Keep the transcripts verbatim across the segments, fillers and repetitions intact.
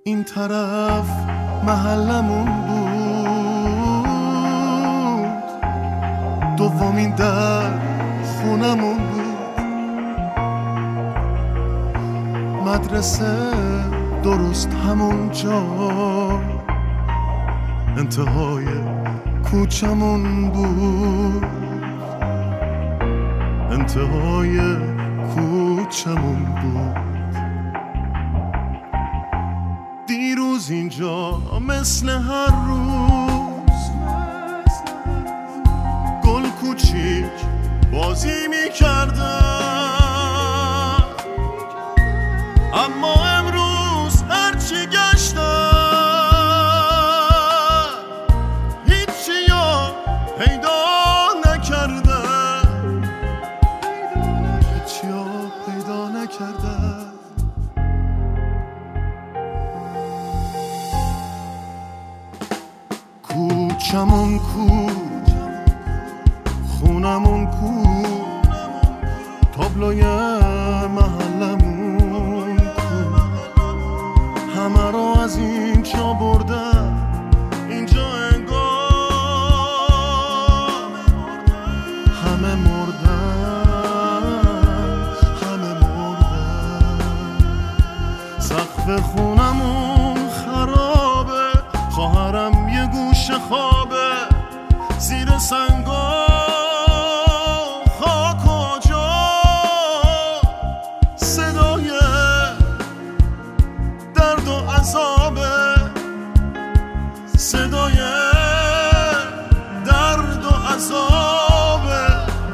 این طرف محلمون بود، دومین در خونمون بود، مدرسه درست همون جا انتهای کوچمون بود، انتهای کوچمون بود. دیروز اینجا مثل هر روز گل کوچیک بازی میکردن، اما امروز هرچی گشتن هیچی یا پیدا نکردن، هیچی یا پیدا نکردن. کوچمون کو، خونمون کو، تابلوی محلمون کو، همه رو از اینجا بردن اینجا انگار همه مردن، همه مردن. سقف خونمون خرابه، خواهرم یه گوش خوابه زیر سنگا خاک و جا، صدای درد و عذابه، صدای درد و عذابه.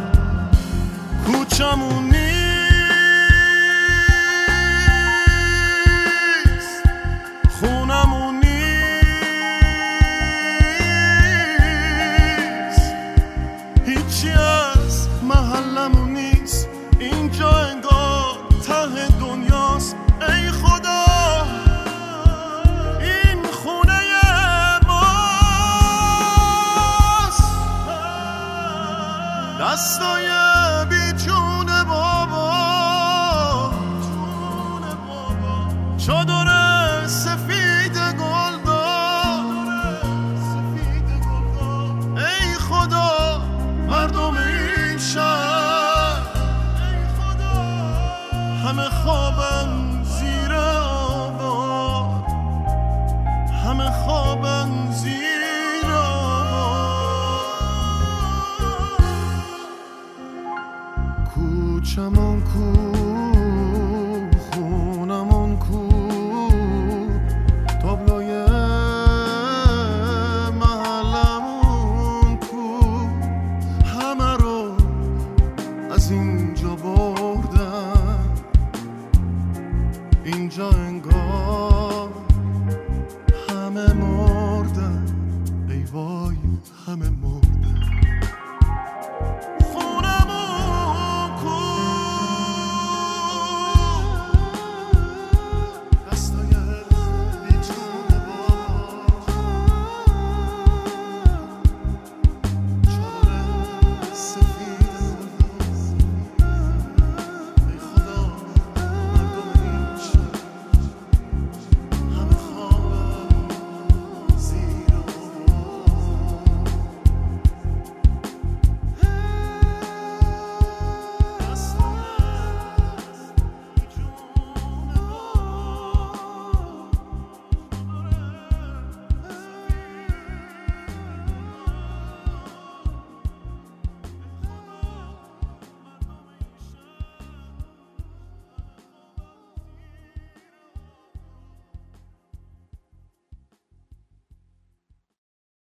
کوچمون نیست، خونمون نیست، محلمون نیست، اینجا انگار ته دنیاست. ای خدا این خونه ماست، دستای بیجون بابا، چادر سفید گل دار. ای خدا مردم این شهر همه خوابن زیر آباد، همه خوابن زیر آباد. کوچمون کو، خونمون کو، تابلوی محلمون کو، همه رو از اینجا بردن اینجا انگار همه مردن. ای وای همه مردن.